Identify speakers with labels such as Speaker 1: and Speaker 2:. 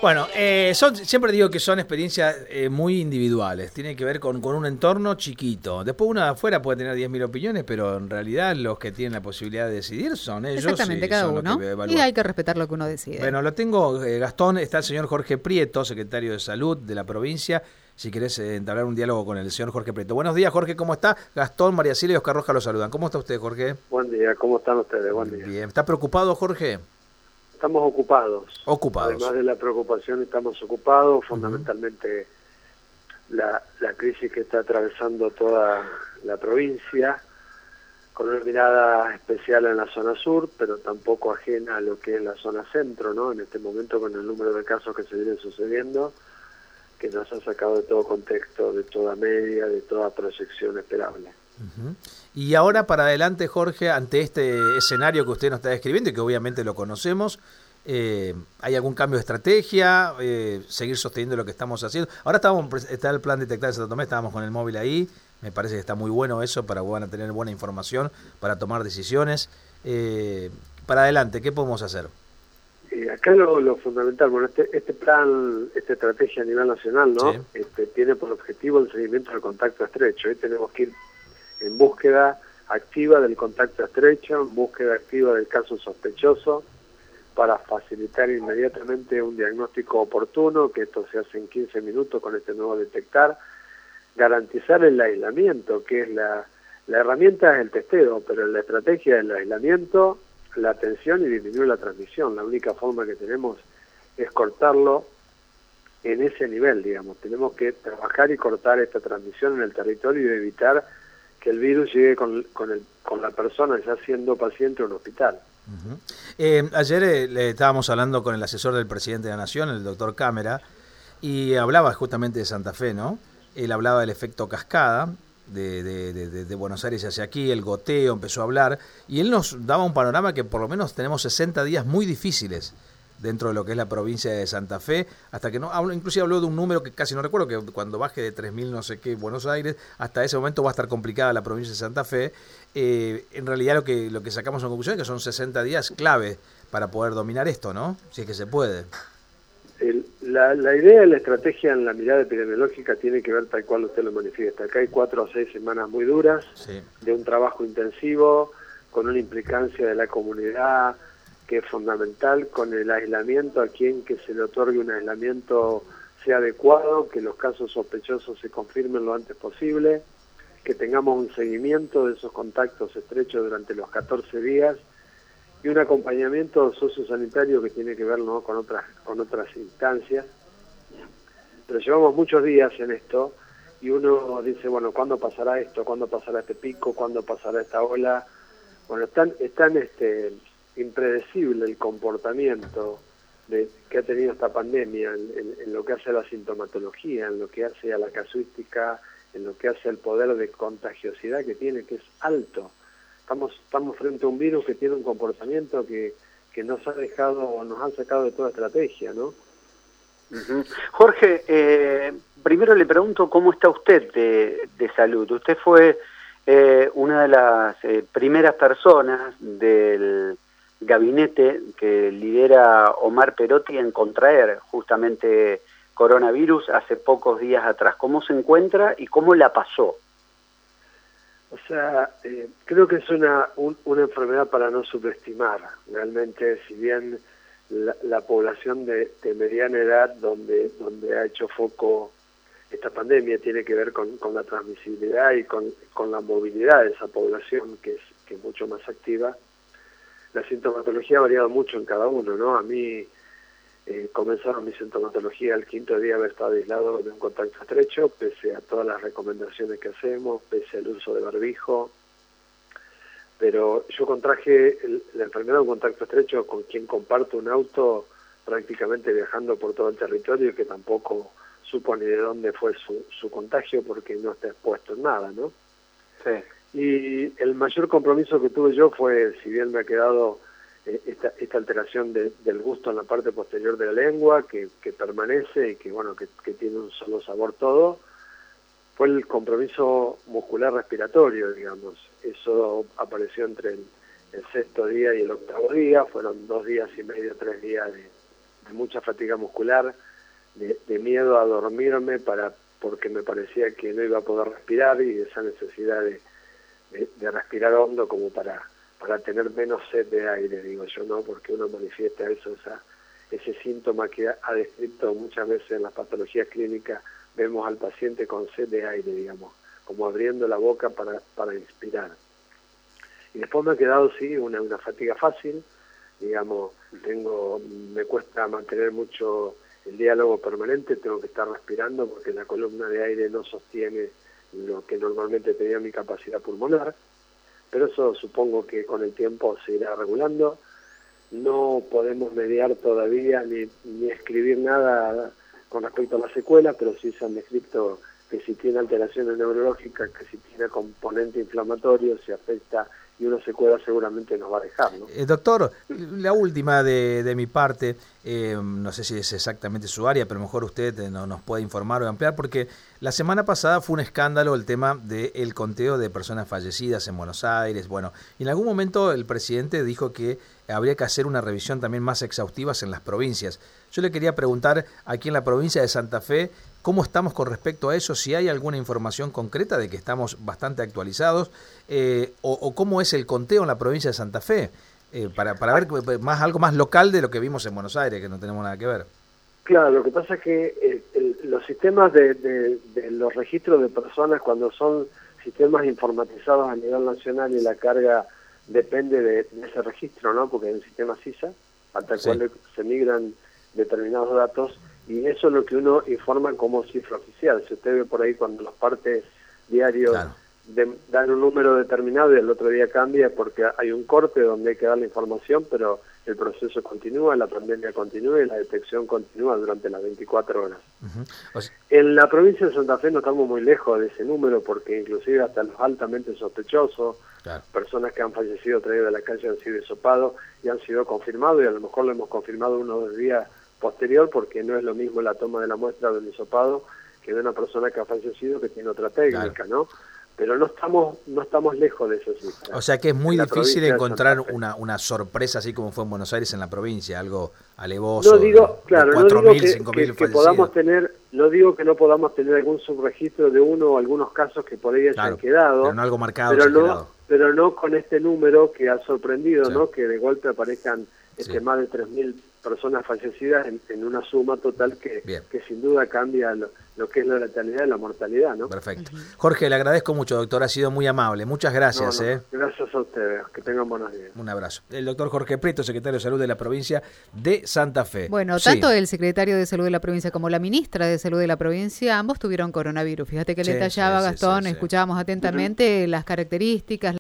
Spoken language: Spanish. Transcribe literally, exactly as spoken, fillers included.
Speaker 1: Bueno, eh, son, siempre digo que son experiencias eh, muy individuales, tiene que ver con, con un entorno chiquito. Después uno de afuera puede tener diez mil opiniones, pero en realidad los que tienen la posibilidad de decidir son ellos.
Speaker 2: Exactamente,
Speaker 1: y
Speaker 2: cada
Speaker 1: son
Speaker 2: uno.
Speaker 1: Los que
Speaker 2: Y
Speaker 1: evalúan.
Speaker 2: hay que respetar lo que uno decide.
Speaker 1: Bueno, lo tengo, eh, Gastón, está el señor Jorge Prieto, secretario de Salud de la provincia. Si querés eh, entablar un diálogo con el señor Jorge Prieto. Buenos días, Jorge, ¿cómo está? Gastón, María Silvia y Oscar Roja lo saludan. ¿Cómo está usted, Jorge?
Speaker 3: Buen día, ¿cómo están ustedes? Buen día.
Speaker 1: Bien, ¿está preocupado, Jorge?
Speaker 3: Estamos ocupados.
Speaker 1: Ocupados.
Speaker 3: Además de la preocupación, estamos ocupados, fundamentalmente uh-huh. la, la crisis que está atravesando toda la provincia, con una mirada especial en la zona sur, pero tampoco ajena a lo que es la zona centro, ¿no? En este momento, con el número de casos que se vienen sucediendo, que nos ha sacado de todo contexto, de toda media, de toda proyección esperable.
Speaker 1: Uh-huh. Y ahora para adelante, Jorge, ante este escenario que usted nos está describiendo y que obviamente lo conocemos, eh, ¿hay algún cambio de estrategia? Eh, ¿Seguir sosteniendo lo que estamos haciendo? Ahora estamos, está el plan Detectar en Santo Tomé, estábamos con el móvil ahí, me parece que está muy bueno eso para que van a tener buena información para tomar decisiones. Eh, para adelante, ¿qué podemos hacer?
Speaker 3: Eh, acá lo, lo fundamental, bueno, este, este plan, esta estrategia a nivel nacional, ¿no?
Speaker 1: Sí.
Speaker 3: Este, tiene por objetivo el seguimiento del contacto estrecho. Ahí tenemos que ir en búsqueda activa del contacto estrecho, en búsqueda activa del caso sospechoso, para facilitar inmediatamente un diagnóstico oportuno, que esto se hace en quince minutos con este nuevo detectar, garantizar el aislamiento, que es la, la herramienta es el testeo, pero la estrategia es el aislamiento, la atención y disminuir la transmisión. La única forma que tenemos es cortarlo en ese nivel, digamos. Tenemos que trabajar y cortar esta transmisión en el territorio y evitar que el virus llegue con, con, el, con la persona ya siendo paciente en un hospital.
Speaker 1: Uh-huh. eh, ayer eh, le estábamos hablando con el asesor del presidente de la Nación, el doctor Cámara, y hablaba justamente de Santa Fe, ¿no? Él hablaba del efecto cascada de, de, de, de Buenos Aires hacia aquí, el goteo, empezó a hablar, y él nos daba un panorama que por lo menos tenemos sesenta días muy difíciles dentro de lo que es la provincia de Santa Fe, hasta que no, hablo, inclusive habló de un número que casi no recuerdo, que cuando baje de tres mil no sé qué Buenos Aires, hasta ese momento va a estar complicada la provincia de Santa Fe. Eh, en realidad lo que lo que sacamos en conclusión es que son sesenta días clave para poder dominar esto, ¿no? Si es que se puede.
Speaker 3: El, la, la idea de la estrategia en la mirada epidemiológica tiene que ver tal cual usted lo manifiesta. Acá hay cuatro o seis semanas muy duras, sí, de un trabajo intensivo, con una implicancia de la comunidad, que es fundamental, con el aislamiento, a quien que se le otorgue un aislamiento sea adecuado, que los casos sospechosos se confirmen lo antes posible, que tengamos un seguimiento de esos contactos estrechos durante los catorce días y un acompañamiento sociosanitario que tiene que ver, ¿no?, con otras, con otras instancias. Pero llevamos muchos días en esto y uno dice, bueno, ¿cuándo pasará esto? ¿Cuándo pasará este pico? ¿Cuándo pasará esta ola? Bueno, están, están este... impredecible el comportamiento de, que ha tenido esta pandemia en, en, en lo que hace a la sintomatología, en lo que hace a la casuística, en lo que hace al poder de contagiosidad que tiene, que es alto. Estamos, estamos frente a un virus que tiene un comportamiento que, que nos ha dejado, nos ha sacado de toda estrategia, ¿no?
Speaker 4: Uh-huh. Jorge, eh, primero le pregunto cómo está usted de, de salud. Usted fue eh, una de las eh, primeras personas del gabinete que lidera Omar Perotti en contraer justamente coronavirus hace pocos días atrás. ¿Cómo se encuentra y cómo la pasó?
Speaker 3: O sea, eh, creo que es una, un, una enfermedad para no subestimar. Realmente, si bien la, la población de, de mediana edad donde, donde ha hecho foco esta pandemia tiene que ver con, con la transmisibilidad y con, con la movilidad de esa población que es, que es mucho más activa, la sintomatología ha variado mucho en cada uno, ¿no? A mí eh, comenzaron mi sintomatología el quinto día de haber estado aislado de un contacto estrecho, pese a todas las recomendaciones que hacemos, pese al uso de barbijo. Pero yo contraje el, la enfermedad de un contacto estrecho con quien comparto un auto prácticamente viajando por todo el territorio y que tampoco supo ni de dónde fue su, su contagio porque no está expuesto en nada, ¿no?
Speaker 4: Sí.
Speaker 3: Y el mayor compromiso que tuve yo fue, si bien me ha quedado eh, esta, esta alteración de, del gusto en la parte posterior de la lengua, que, que permanece y que bueno que, que tiene un solo sabor todo, fue el compromiso muscular respiratorio, digamos. Eso apareció entre el, el sexto día y el octavo día, fueron dos días y medio, tres días de, de mucha fatiga muscular, de, de miedo a dormirme para porque me parecía que no iba a poder respirar y esa necesidad de, de, de respirar hondo como para, para tener menos sed de aire, digo yo, ¿no? Porque uno manifiesta eso, esa, ese síntoma que ha, ha descrito muchas veces en las patologías clínicas, vemos al paciente con sed de aire, digamos, como abriendo la boca para, para inspirar. Y después me ha quedado, sí, una, una fatiga fácil, digamos, tengo, me cuesta mantener mucho el diálogo permanente, tengo que estar respirando porque la columna de aire no sostiene lo que normalmente tenía mi capacidad pulmonar, pero eso supongo que con el tiempo se irá regulando. No podemos mediar todavía ni, ni escribir nada con respecto a la secuela, pero sí se han descrito que si tiene alteraciones neurológicas, que si tiene componente inflamatorio, si afecta y una secuela seguramente nos va a dejar, ¿no?
Speaker 1: Eh, doctor, la última de, de mi parte, eh, no sé si es exactamente su área, pero mejor usted eh, no, nos puede informar o ampliar, porque la semana pasada fue un escándalo el tema del conteo de personas fallecidas en Buenos Aires. Bueno, y en algún momento el presidente dijo que habría que hacer una revisión también más exhaustiva en las provincias. Yo le quería preguntar aquí en la provincia de Santa Fe, ¿cómo estamos con respecto a eso? Si hay alguna información concreta de que estamos bastante actualizados, eh, o, o cómo es el conteo en la provincia de Santa Fe, eh, para, para ver más algo más local de lo que vimos en Buenos Aires, que no tenemos nada que ver.
Speaker 3: Claro, lo que pasa es que el, el, los sistemas de, de, de los registros de personas, cuando son sistemas informatizados a nivel nacional y la carga depende de, de ese registro, ¿no? Porque es un sistema CISA, al tal sí. cual se migran determinados datos, y eso es lo que uno informa como cifra oficial. Si usted ve por ahí cuando los partes diarios claro. de, dan un número determinado y el otro día cambia porque hay un corte donde hay que dar la información, pero el proceso continúa, la pandemia continúa y la detección continúa durante las veinticuatro horas. Uh-huh. O sea, en la provincia de Santa Fe no estamos muy lejos de ese número porque inclusive hasta los altamente sospechosos, claro. personas que han fallecido traídas de la calle han sido hisopados y han sido confirmados, y a lo mejor lo hemos confirmado uno o dos días posterior, porque no es lo mismo la toma de la muestra del hisopado que de una persona que ha fallecido que tiene otra técnica, claro. ¿no? Pero no estamos no estamos lejos de eso. Sí,
Speaker 1: o sea que es muy difícil encontrar una una sorpresa así como fue en Buenos Aires en la provincia, algo alevoso.
Speaker 3: No digo, de, claro, de no digo que, que, que podamos tener, no digo que no podamos tener algún subregistro de uno o algunos casos que por ahí hayan claro, quedado,
Speaker 1: pero no algo marcado,
Speaker 3: pero no, pero no con este número que ha sorprendido, sí. ¿no? Que de golpe aparezcan este sí. más de tres mil personas fallecidas en, en una suma total que, que sin duda cambia lo, lo que es la letalidad y la mortalidad, ¿no?
Speaker 1: Perfecto. Jorge, le agradezco mucho, doctor, ha sido muy amable. Muchas gracias.
Speaker 3: No, no,
Speaker 1: eh.
Speaker 3: Gracias a ustedes, que tengan buenos días.
Speaker 1: Un abrazo. El doctor Jorge Prieto, secretario de Salud de la provincia de Santa Fe.
Speaker 2: Bueno,
Speaker 1: sí.
Speaker 2: tanto el secretario de Salud de la provincia como la ministra de Salud de la provincia, ambos tuvieron coronavirus. Fíjate que sí, le tallaba sí, Gastón, sí, sí, escuchábamos atentamente uh-huh. las características,